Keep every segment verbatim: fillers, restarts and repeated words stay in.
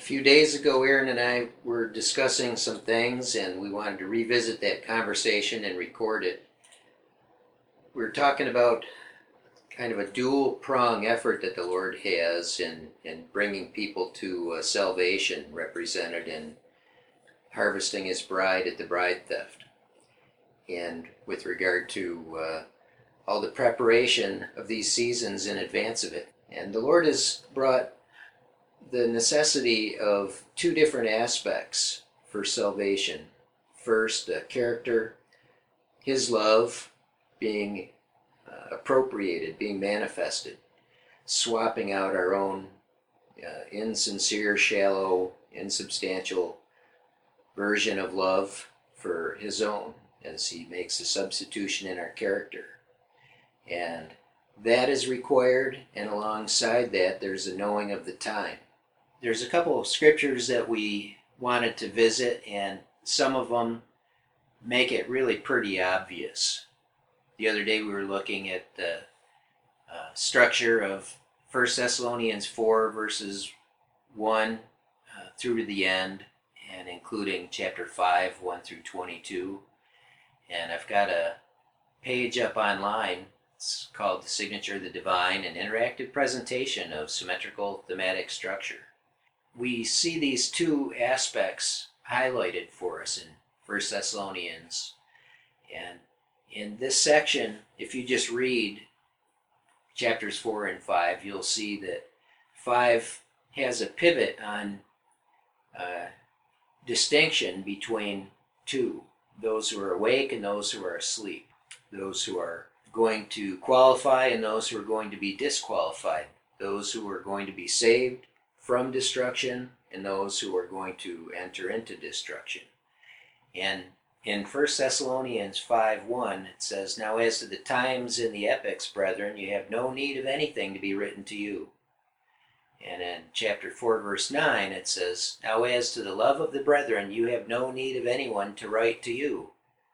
few days ago, Aaron and I were discussing some things, and we wanted to revisit that conversation and record it. We were talking about kind of a dual prong effort that the Lord has in, in bringing people to uh, salvation, represented in harvesting his bride at the bride theft, and with regard to uh, all the preparation of these seasons in advance of it. And the Lord has brought the necessity of two different aspects for salvation. First, uh, character, his love being uh, appropriated, being manifested, swapping out our own uh, insincere, shallow, insubstantial version of love for his own, as he makes a substitution in our character. And that is required, and alongside that, there's a knowing of the time. There's a couple of scriptures that we wanted to visit, and some of them make it really pretty obvious. The other day we were looking at the uh, structure of First Thessalonians four, verses one uh, through to the end, and including chapter five, one through twenty-two. And I've got a page up online. It's called The Signature of the Divine, an interactive presentation of symmetrical thematic structure. We see these two aspects highlighted for us in First Thessalonians. And in this section, if you just read chapters four and five, you'll see that five has a pivot on uh, distinction between two, those who are awake and those who are asleep, those who are going to qualify and those who are going to be disqualified, those who are going to be saved from destruction and those who are going to enter into destruction. And in First Thessalonians five one, it says, "Now as to the times and the epochs, brethren, you have no need of anything to be written to you." And in chapter four, verse nine, it says, "Now as to the love of the brethren, you have no need of anyone to write to you.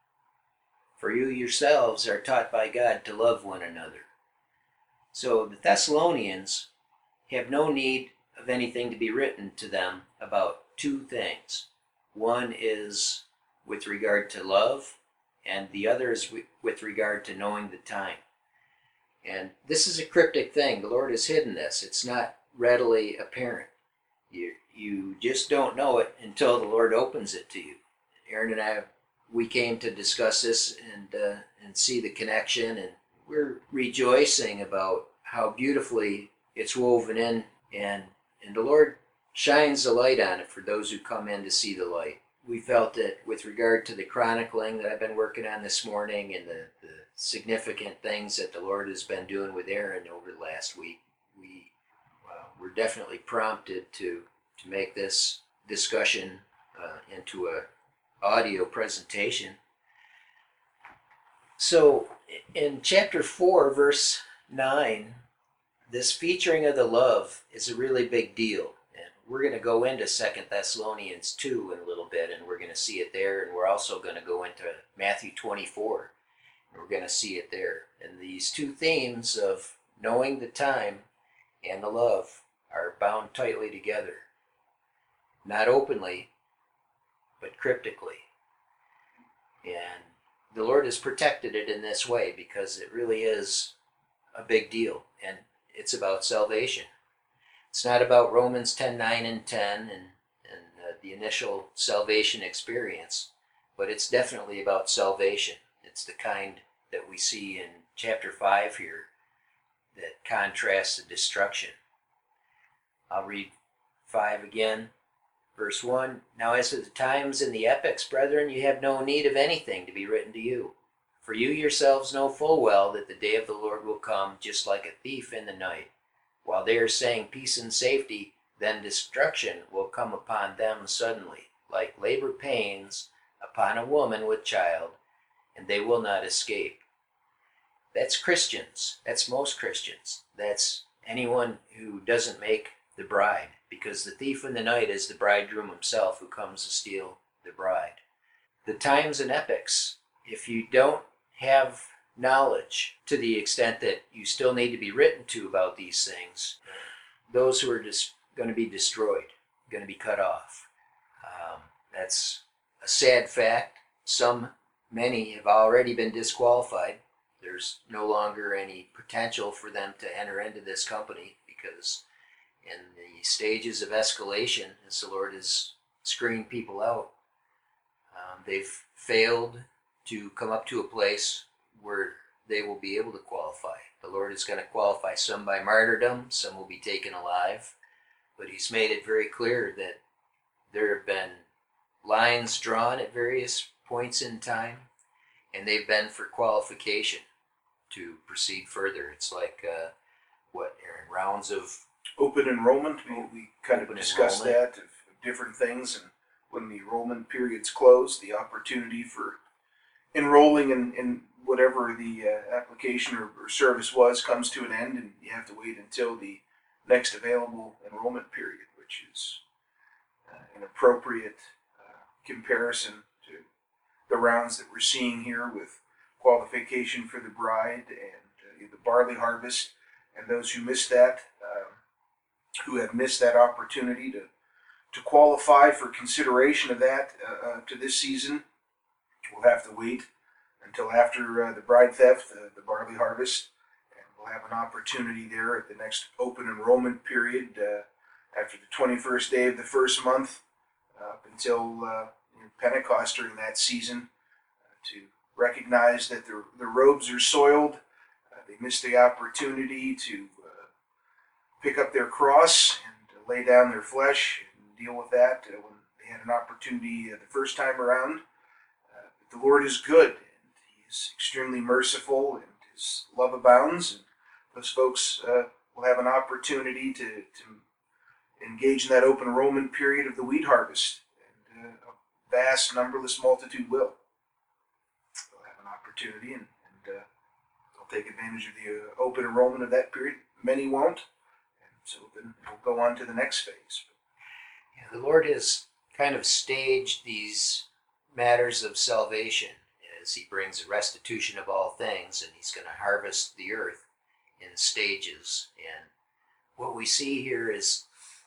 For you yourselves are taught by God to love one another." So the Thessalonians have no need of anything to be written to them about two things. One is with regard to love, and the other is with regard to knowing the time. And this is a cryptic thing. The Lord has hidden this. It's not readily apparent. You, you just don't know it until the Lord opens it to you. Aaron and I, we came to discuss this and uh, and see the connection, and we're rejoicing about how beautifully it's woven in, and and the Lord shines the light on it for those who come in to see the light. We felt that with regard to the chronicling that I've been working on this morning and the, the significant things that the Lord has been doing with Aaron over the last week, we uh, were definitely prompted to, to make this discussion uh, into a audio presentation. So in chapter four, verse nine, this featuring of the love is a really big deal. And we're going to go into Second Thessalonians two in a little bit, and we're going to see it there. And we're also going to go into Matthew twenty-four, and we're going to see it there. And these two themes of knowing the time and the love are bound tightly together. Not openly, but cryptically. And the Lord has protected it in this way because it really is a big deal. And it's about salvation. It's not about Romans ten nine and ten and, and uh, the initial salvation experience, but it's definitely about salvation. It's the kind that we see in chapter five here that contrasts the destruction. I'll read five again. Verse one, "Now as to the times and the epochs, brethren, you have no need of anything to be written to you. For you yourselves know full well that the day of the Lord will come just like a thief in the night. While they are saying peace and safety, then destruction will come upon them suddenly, like labor pains upon a woman with child, and they will not escape." That's Christians. That's most Christians. That's anyone who doesn't make the bride, because the thief in the night is the bridegroom himself who comes to steal the bride. The times and epochs, if you don't have knowledge to the extent that you still need to be written to about these things, those who are dis- going to be destroyed. going to be cut off. Um, that's a sad fact. Some, many have already been disqualified. There's no longer any potential for them to enter into this company because in the stages of escalation, as the Lord has screened people out, um, they've failed to come up to a place where they will be able to qualify. The Lord is going to qualify some by martyrdom, some will be taken alive, but He's made it very clear that there have been lines drawn at various points in time, and they've been for qualification to proceed further. It's like, uh, what, Aaron, rounds of open enrollment. We, we kind Open of discussed enrollment. that of, of different things, and when the enrollment period's closed, the opportunity for enrolling in, in whatever the uh, application or, or service was comes to an end, and you have to wait until the next available enrollment period, which is uh, an appropriate uh, comparison to the rounds that we're seeing here with qualification for the bride and uh, the barley harvest, and those who missed that, um, who have missed that opportunity to to qualify for consideration of that uh, uh, to this season, will have to wait until after uh, the bride theft, uh, the barley harvest, and we'll have an opportunity there at the next open enrollment period uh, after the twenty-first day of the first month uh, up until uh, Pentecost during that season uh, to recognize that their, their robes are soiled. Uh, they missed the opportunity to uh, pick up their cross and uh, lay down their flesh and deal with that uh, when they had an opportunity uh, the first time around. Uh, but the Lord is good, and He is extremely merciful, and His love abounds. And those folks uh, will have an opportunity to, to engage in that open enrollment period of the wheat harvest, and uh, a vast, numberless multitude will. They'll have an opportunity, and, and uh, they'll take advantage of the uh, open enrollment of that period. Many won't, and so then we'll go on to the next phase. Yeah, the Lord has kind of staged these matters of salvation as He brings a restitution of all things, and He's going to harvest the earth in stages. And what we see here is,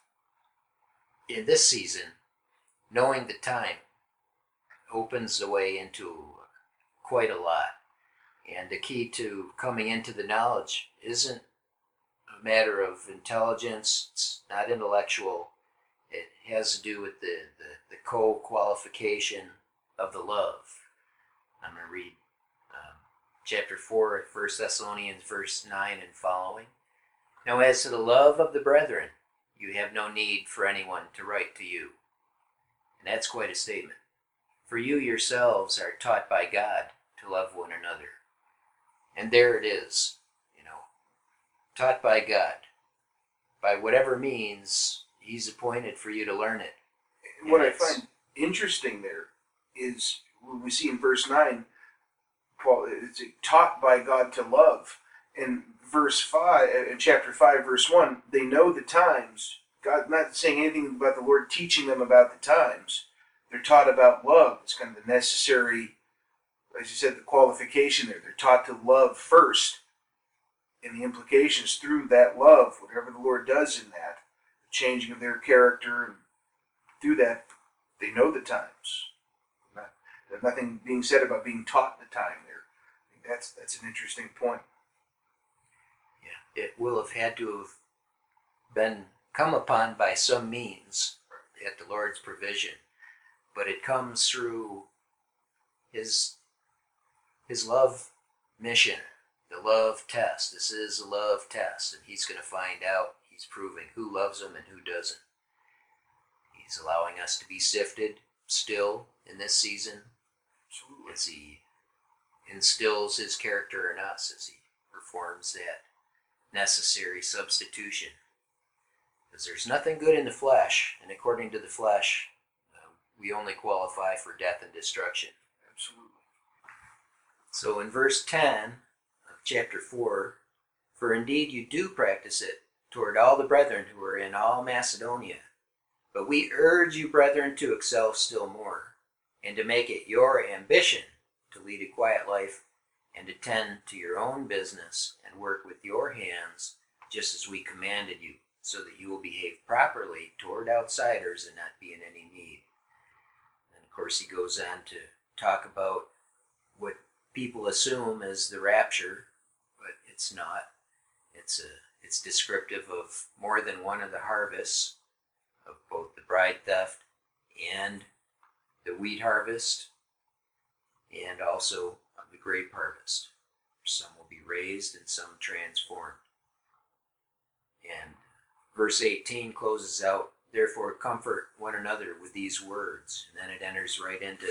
in this season, knowing the time opens the way into quite a lot. And the key to coming into the knowledge isn't a matter of intelligence, it's not intellectual. It has to do with the, the, the co-qualification of the love. I'm going to read um, chapter four of First Thessalonians, verse nine and following. Now as to the love of the brethren, you have no need for anyone to write to you. And that's quite a statement. For you yourselves are taught by God to love one another. And there it is, you know, taught by God. By whatever means He's appointed for you to learn it. And what I find interesting there is when we see in verse nine, Paul, it's taught by God to love. In verse five, in chapter five, verse one, they know the times. God not saying anything about the Lord teaching them about the times. They're taught about love. It's kind of the necessary, as you said, the qualification there. They're taught to love first. And the implications through that love, whatever the Lord does in that, the changing of their character, and through that, they know the times. Not, there's nothing being said about being taught the time there. I think that's that's an interesting point. Yeah, it will have had to have been come upon by some means at the Lord's provision, but it comes through His His love mission, the love test. This is a love test, and He's going to find out. He's proving who loves Him and who doesn't. He's allowing us to be sifted still in this season. Absolutely. As He instills His character in us, as He performs that necessary substitution. Because there's nothing good in the flesh, and according to the flesh, uh, we only qualify for death and destruction. Absolutely. So in verse ten of chapter four, for indeed you do practice it toward all the brethren who are in all Macedonia. But we urge you, brethren, to excel still more, and to make it your ambition to lead a quiet life and attend to your own business and work with your hands, just as we commanded you, so that you will behave properly toward outsiders and not be in any need. And of course, he goes on to talk about what people assume is the rapture, but it's not. It's a it's descriptive of more than one of the harvests, of both the bride theft and the wheat harvest, and also of the grape harvest. Some will be raised and some transformed. And verse eighteen closes out, therefore comfort one another with these words. And then it enters right into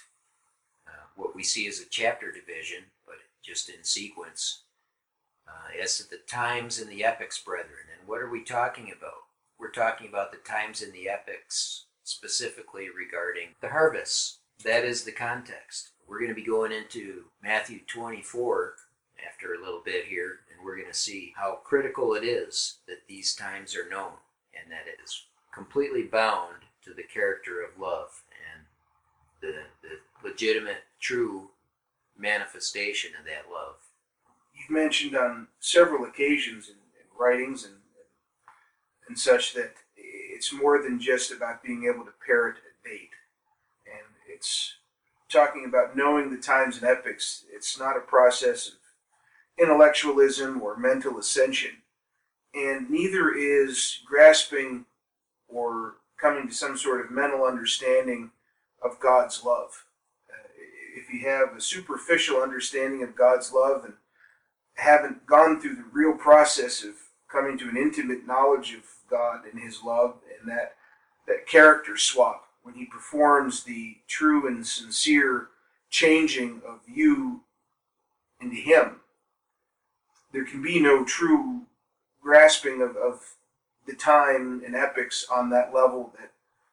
uh, what we see as a chapter division, but just in sequence. Uh, as to the times and the epochs, brethren. And what are we talking about? We're talking about the times in the epochs, specifically regarding the harvests. That is the context. We're going to be going into Matthew twenty-four after a little bit here, and we're going to see how critical it is that these times are known, and that it is completely bound to the character of love and the, the legitimate, true manifestation of that love. You've mentioned on several occasions in, in writings and, and such that it's more than just about being able to parrot a date. And it's talking about knowing the times and epochs. It's not a process of intellectualism or mental ascension. And neither is grasping or coming to some sort of mental understanding of God's love. Uh, if you have a superficial understanding of God's love and haven't gone through the real process of coming to an intimate knowledge of God and His love, and that that character swap when He performs the true and sincere changing of you into Him, there can be no true grasping of, of the time and epochs on that level. That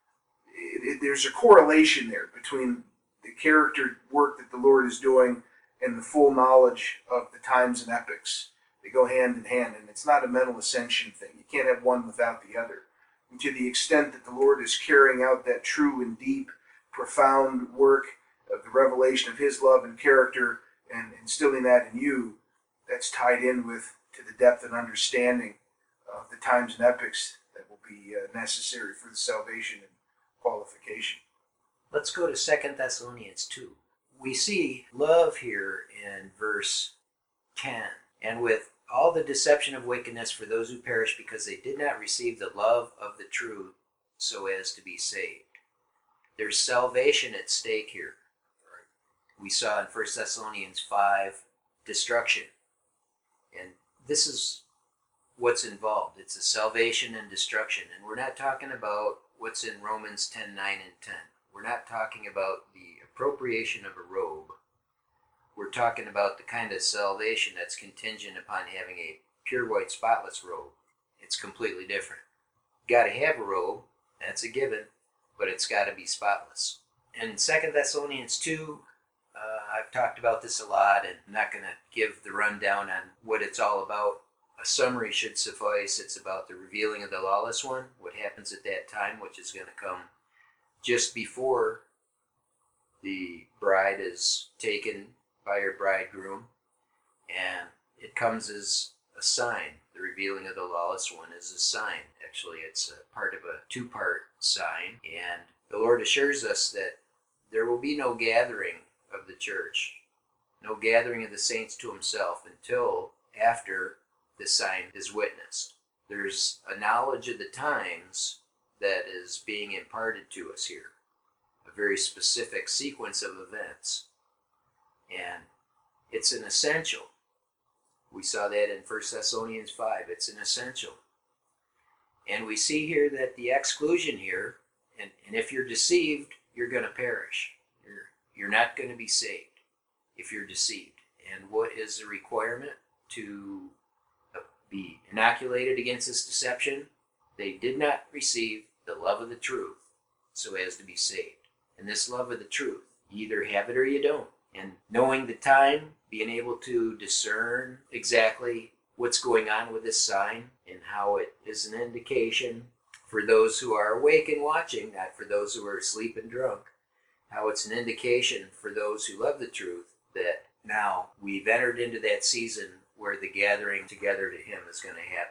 it, it, there's a correlation there between the character work that the Lord is doing and the full knowledge of the times and epochs. They go hand in hand, and it's not a mental ascension thing. You can't have one without the other. And to the extent that the Lord is carrying out that true and deep, profound work of the revelation of His love and character and instilling that in you, that's tied in with to the depth and understanding of the times and epochs that will be uh, necessary for the salvation and qualification. Let's go to Second Thessalonians two. We see love here in verse ten. And with all the deception of wickedness for those who perish because they did not receive the love of the truth so as to be saved. There's salvation at stake here. We saw in First Thessalonians five, destruction. And this is what's involved. It's a salvation and destruction. And we're not talking about what's in Romans ten, nine, and ten. We're not talking about the appropriation of a robe. We're talking about the kind of salvation that's contingent upon having a pure white spotless robe. It's completely different. You got to have a robe, that's a given, but it's got to be spotless. In Second Thessalonians two, uh, I've talked about this a lot, and I'm not going to give the rundown on what it's all about. A summary should suffice. It's about the revealing of the lawless one, what happens at that time, which is going to come just before the bride is taken by her bridegroom, and it comes as a sign. The revealing of the lawless one is a sign. Actually, it's a part of a two-part sign, and the Lord assures us that there will be no gathering of the church, no gathering of the saints to Himself until after the sign is witnessed. There's a knowledge of the times that is being imparted to us here, a very specific sequence of events. And it's an essential. We saw that in First Thessalonians five. It's an essential. And we see here that the exclusion here, and, and if you're deceived, you're going to perish. You're, you're not going to be saved if you're deceived. And what is the requirement to be inoculated against this deception? They did not receive the love of the truth so as to be saved. And this love of the truth, you either have it or you don't. And knowing the time, being able to discern exactly what's going on with this sign and how it is an indication for those who are awake and watching, not for those who are asleep and drunk, how it's an indication for those who love the truth that now we've entered into that season where the gathering together to Him is going to happen, which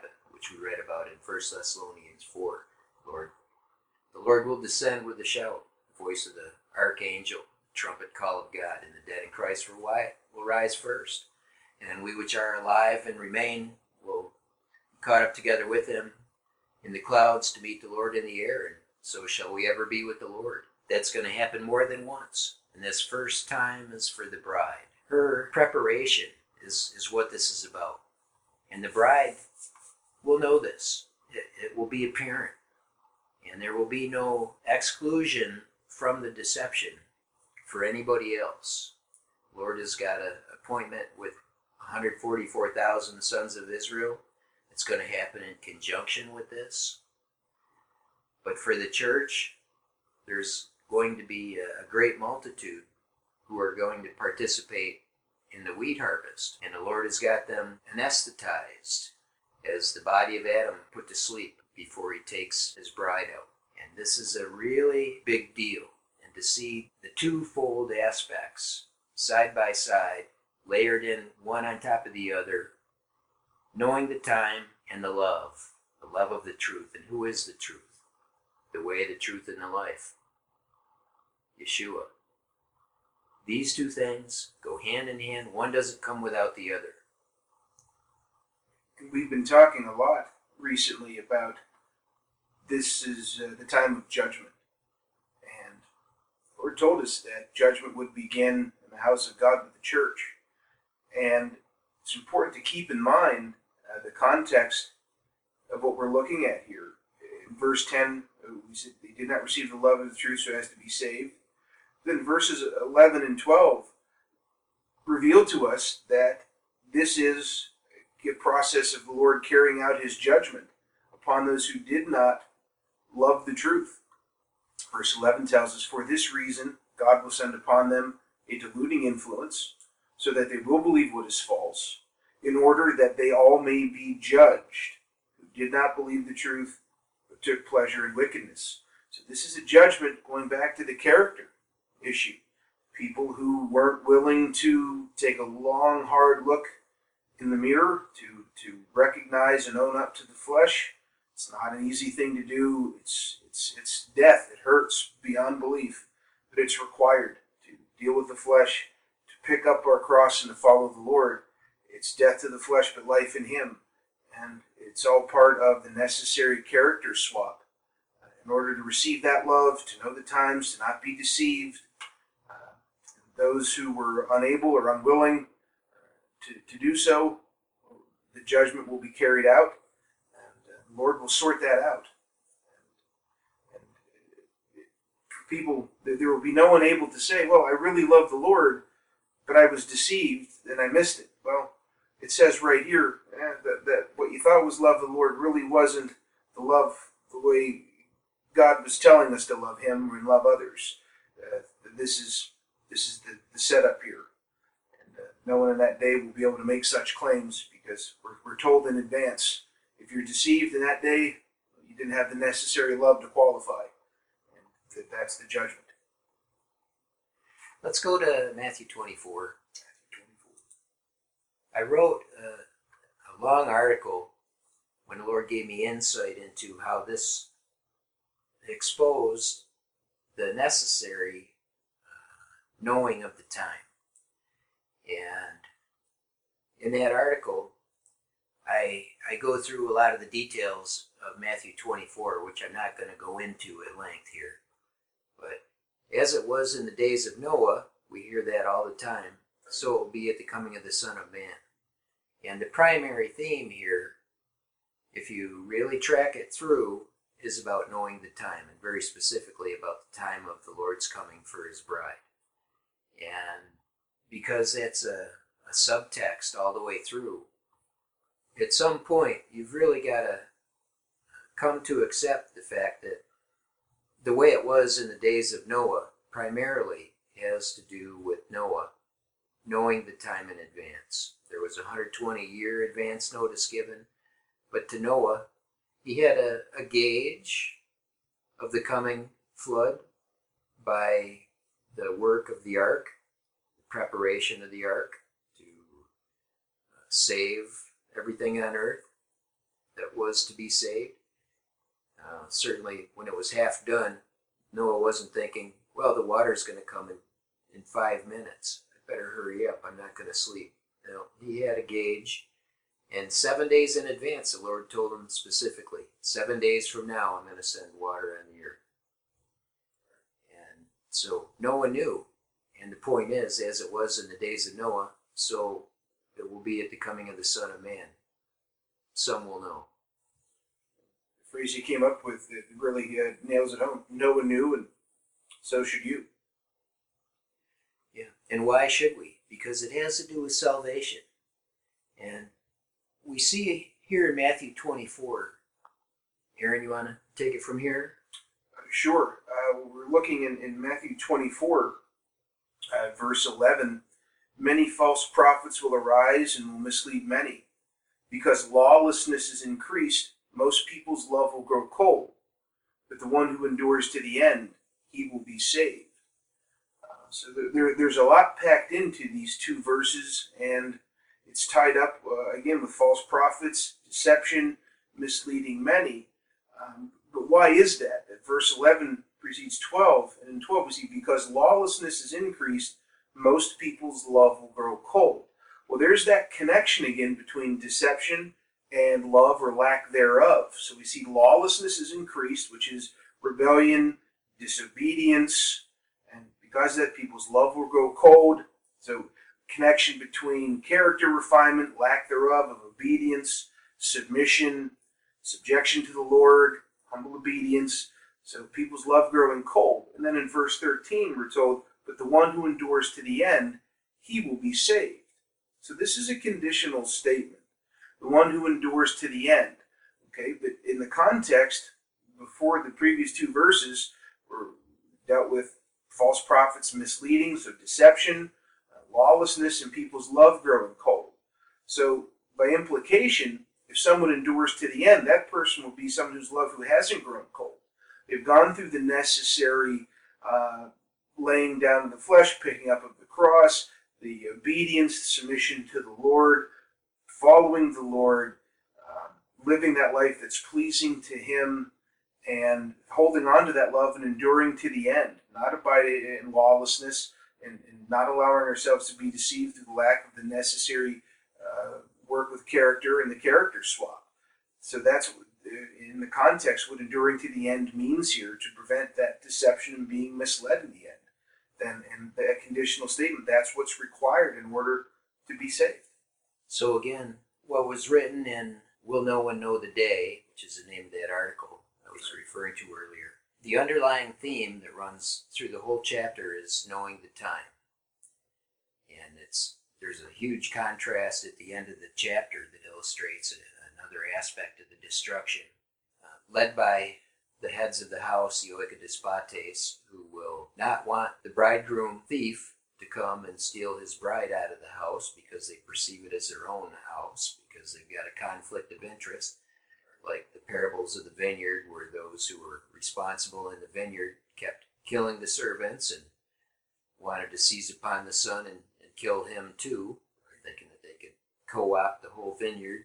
which we read about in First Thessalonians four. Lord, the Lord will descend with a shout, the voice of the archangel, the trumpet call of God, and the dead in Christ will rise first. And we which are alive and remain will be caught up together with him in the clouds to meet the Lord in the air, and so shall we ever be with the Lord. That's going to happen more than once. And this first time is for the bride. Her preparation is, is what this is about. And the bride will know this. It, it will be apparent. And there will be no exclusion from the deception for anybody else. The Lord has got an appointment with one hundred forty-four thousand sons of Israel. It's going to happen in conjunction with this. But for the church, there's going to be a great multitude who are going to participate in the wheat harvest. And the Lord has got them anesthetized as the body of Adam put to sleep before he takes his bride out. And this is a really big deal. And to see the twofold aspects side by side, layered in one on top of the other, knowing the time and the love, the love of the truth. And who is the truth? The way, the truth, and the life. Yeshua. These two things go hand in hand. One doesn't come without the other. We've been talking a lot recently about this is uh, the time of judgment. And the Lord told us that judgment would begin in the house of God with the church. And it's important to keep in mind uh, the context of what we're looking at here. In verse ten, we said they did not receive the love of the truth so as to be saved. Then verses eleven and twelve reveal to us that this is a process of the Lord carrying out his judgment upon those who did not love the truth. Verse eleven tells us, for this reason God will send upon them a deluding influence, so that they will believe what is false, in order that they all may be judged, who did not believe the truth, but took pleasure in wickedness. So this is a judgment going back to the character issue. People who weren't willing to take a long, hard look in the mirror to, to recognize and own up to the flesh. It's not an easy thing to do. It's, it's, it's death. It hurts beyond belief, but it's required to deal with the flesh, to pick up our cross and to follow the Lord. It's death to the flesh, but life in him. And it's all part of the necessary character swap. Uh, in order to receive that love, to know the times, to not be deceived, uh, those who were unable or unwilling to, to do so, the judgment will be carried out, and uh, the Lord will sort that out. And, and for people, there will be no one able to say, well, I really love the Lord, but I was deceived and I missed it. Well, it says right here eh, that, that what you thought was love of the Lord really wasn't the love the way God was telling us to love him and love others. Uh, this is this is the, the setup here. And uh, no one in that day will be able to make such claims, because we're, we're told in advance, if you're deceived in that day, you didn't have the necessary love to qualify. And that, that's the judgment. Let's go to Matthew twenty-four. I wrote a, a long article when the Lord gave me insight into how this exposed the necessary uh, knowing of the time. And in that article, I I go through a lot of the details of Matthew twenty-four, which I'm not going to go into at length here. But as it was in the days of Noah, we hear that all the time, so it will be at the coming of the Son of Man. And the primary theme here, if you really track it through, is about knowing the time, and very specifically about the time of the Lord's coming for his bride. And because that's a, a subtext all the way through, at some point you've really got to come to accept the fact that the way it was in the days of Noah primarily has to do with Noah knowing the time in advance. There was a one hundred twenty year advance notice given, but to Noah, he had a, a gauge of the coming flood by the work of the ark, the preparation of the ark to uh, save everything on earth. that was to be saved. Uh, certainly, when it was half done, Noah wasn't thinking, well, the water's going to come in, in five minutes. I better hurry up. I'm not going to sleep. No, he had a gauge. And seven days in advance, the Lord told him specifically, seven days from now, I'm going to send water on the earth. And so Noah knew. And the point is, as it was in the days of Noah, so it will be at the coming of the Son of Man. Some will know. The phrase you came up with, it really uh, nails it home. Noah knew, and so should you. Yeah. And why should we? Because it has to do with salvation. And we see here in Matthew twenty-four. Aaron, you want to take it from here? Uh, sure. Uh, we're looking in, in Matthew twenty-four, uh, verse eleven. Many false prophets will arise and will mislead many. Because lawlessness is increased, most people's love will grow cold. But the one who endures to the end, he will be saved. Uh, so there, there's a lot packed into these two verses, and it's tied up, uh, again, with false prophets, deception, misleading many. Um, but why is that? That verse eleven precedes twelve, and in twelve we see, because lawlessness is increased, most people's love will grow cold. Well, there's that connection again between deception and love or lack thereof. So we see lawlessness is increased, which is rebellion, disobedience, and because of that, people's love will grow cold. So connection between character refinement, lack thereof, of obedience, submission, subjection to the Lord, humble obedience. So people's love growing cold. And then in verse thirteen, we're told, but the one who endures to the end, he will be saved. So this is a conditional statement. The one who endures to the end. Okay, but in the context, before the previous two verses, were dealt with false prophets misleading, so deception, uh, lawlessness, and people's love growing cold. So by implication, if someone endures to the end, that person will be someone whose love who hasn't grown cold. They've gone through the necessary uh, laying down of the flesh, picking up of the cross, the obedience, the submission to the Lord, following the Lord, uh, living that life that's pleasing to Him, and holding on to that love and enduring to the end, not abiding in lawlessness, and, and not allowing ourselves to be deceived through the lack of the necessary uh, work with character and the character swap. So that's, in the context, what enduring to the end means here, to prevent that deception and being misled in the end. Then, and that conditional statement, that's what's required in order to be saved. So again, what was written in Will No One Know the Day, which is the name of that article I was referring to earlier, the underlying theme that runs through the whole chapter is knowing the time. And it's there's a huge contrast at the end of the chapter that illustrates another aspect of the destruction, uh, led by the heads of the house, the Oikodespotes, who will not want the bridegroom thief to come and steal his bride out of the house because they perceive it as their own house, because they've got a conflict of interest, like the parables of the vineyard, where those who were responsible in the vineyard kept killing the servants and wanted to seize upon the son and, and kill him too, thinking that they could co-opt the whole vineyard.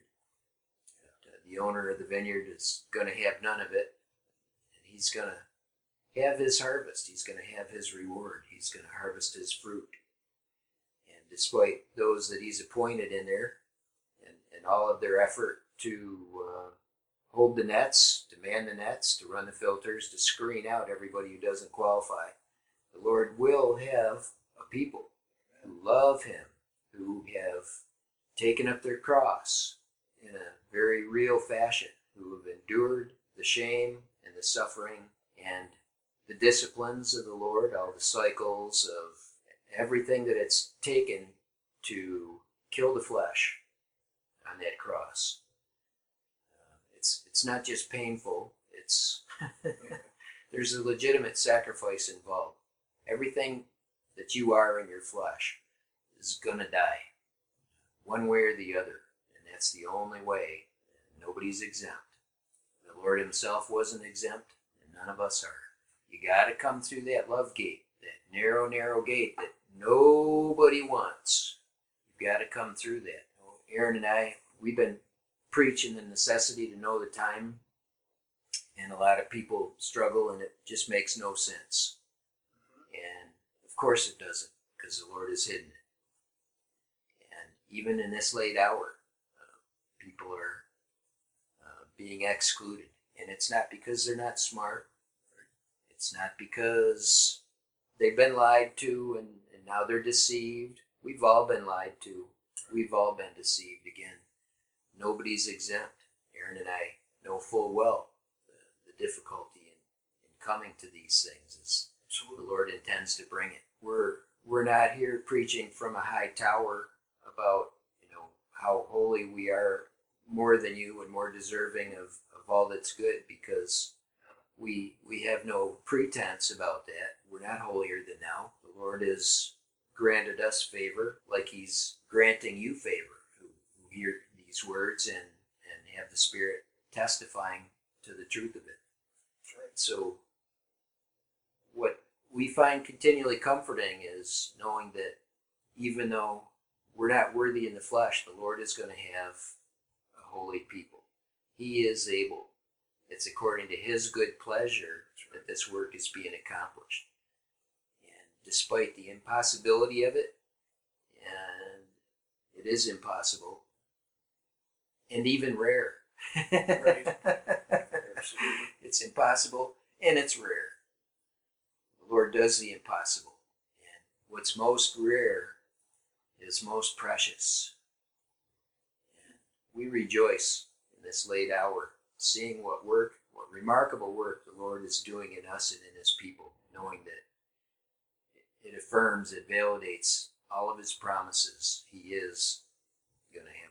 The owner of the vineyard is going to have none of it. He's going to have his harvest. He's going to have his reward. He's going to harvest his fruit. And despite those that he's appointed in there and, and all of their effort to uh, hold the nets, to man the nets, to run the filters, to screen out everybody who doesn't qualify, the Lord will have a people who love Him, who have taken up their cross in a very real fashion, who have endured the shame and the suffering and the disciplines of the Lord, all the cycles of everything that it's taken to kill the flesh on that cross. Uh, it's it's not just painful, it's there's a legitimate sacrifice involved. Everything that you are in your flesh is going to die, one way or the other, and that's the only way. Nobody's exempt. The Lord Himself wasn't exempt, and none of us are. You got to come through that love gate, that narrow, narrow gate that nobody wants. You've got to come through that. Aaron and I, we've been preaching the necessity to know the time, and a lot of people struggle, and it just makes no sense. And of course it doesn't, because the Lord has hidden it. And even in this late hour, uh, people are uh, being excluded. And it's not because they're not smart. It's not because they've been lied to and, and now they're deceived. We've all been lied to. We've all been deceived again. Nobody's exempt. Aaron and I know full well the, the difficulty in, in coming to these things as Absolutely. the Lord intends to bring it. We're we're not here preaching from a high tower about, you know, how holy we are, more than you and more deserving of, of all that's good, because we we have no pretense about that. We're not holier than thou. The Lord has granted us favor, like He's granting you favor, who, who hear these words and, and have the Spirit testifying to the truth of it. Right. So what we find continually comforting is knowing that even though we're not worthy in the flesh, the Lord is going to have a holy people. He is able. It's according to His good pleasure that this work is being accomplished. And despite the impossibility of it, and it is impossible, and even rare. Right. Absolutely. It's impossible and it's rare. The Lord does the impossible. And what's most rare is most precious. And we rejoice in this late hour, seeing what work, what remarkable work the Lord is doing in us and in His people, knowing that it affirms, it validates all of His promises. He is going to have